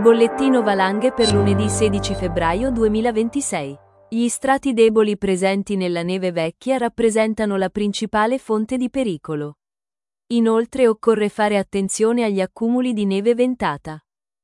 Bollettino valanghe per lunedì 16 febbraio 2026. Gli strati deboli presenti nella neve vecchia rappresentano la principale fonte di pericolo. Inoltre occorre fare attenzione agli accumuli di neve ventata.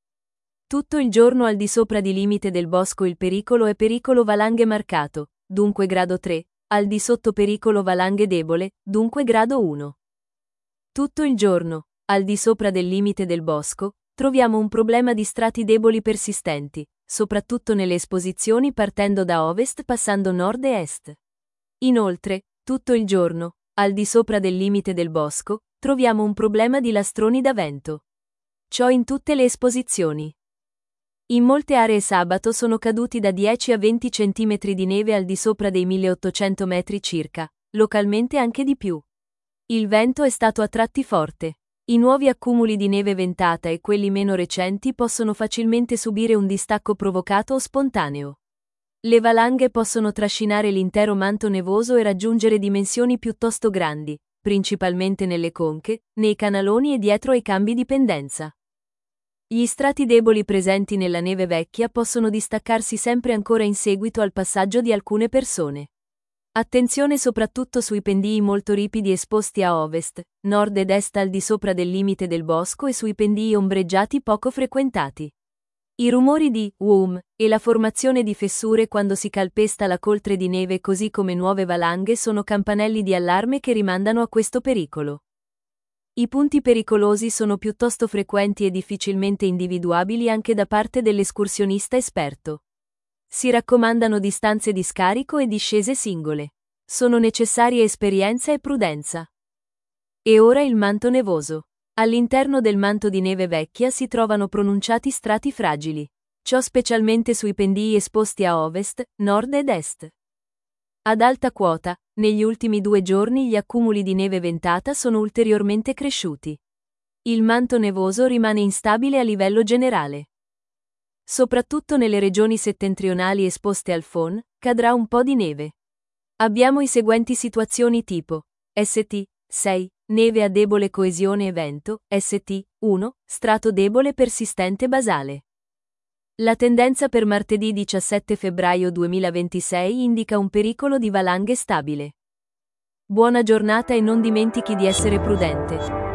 Tutto il giorno al di sopra di limite del bosco il pericolo è pericolo valanghe marcato, dunque grado 3, al di sotto pericolo valanghe debole, dunque grado 1. Tutto il giorno, al di sopra del limite del bosco, troviamo un problema di strati deboli persistenti, soprattutto nelle esposizioni partendo da ovest passando nord e est. Inoltre, tutto il giorno, al di sopra del limite del bosco, troviamo un problema di lastroni da vento. Ciò in tutte le esposizioni. In molte aree sabato sono caduti da 10 a 20 cm di neve al di sopra dei 1800 metri circa, localmente anche di più. Il vento è stato a tratti forte. I nuovi accumuli di neve ventata e quelli meno recenti possono facilmente subire un distacco provocato o spontaneo. Le valanghe possono trascinare l'intero manto nevoso e raggiungere dimensioni piuttosto grandi, principalmente nelle conche, nei canaloni e dietro ai cambi di pendenza. Gli strati deboli presenti nella neve vecchia possono distaccarsi sempre ancora in seguito al passaggio di alcune persone. Attenzione soprattutto sui pendii molto ripidi esposti a ovest, nord ed est al di sopra del limite del bosco e sui pendii ombreggiati poco frequentati. I rumori di "whoom" e la formazione di fessure quando si calpesta la coltre di neve così come nuove valanghe sono campanelli di allarme che rimandano a questo pericolo. I punti pericolosi sono piuttosto frequenti e difficilmente individuabili anche da parte dell'escursionista esperto. Si raccomandano distanze di scarico e discese singole. Sono necessarie esperienza e prudenza. E ora il manto nevoso. All'interno del manto di neve vecchia si trovano pronunciati strati fragili. Ciò specialmente sui pendii esposti a ovest, nord ed est. Ad alta quota, negli ultimi 2 giorni gli accumuli di neve ventata sono ulteriormente cresciuti. Il manto nevoso rimane instabile a livello generale. Soprattutto nelle regioni settentrionali esposte al FON, cadrà un po' di neve. Abbiamo i seguenti situazioni tipo: ST 6, neve a debole coesione e vento, ST 1, strato debole persistente basale. La tendenza per martedì 17 febbraio 2026 indica un pericolo di valanghe stabile. Buona giornata e non dimentichi di essere prudente.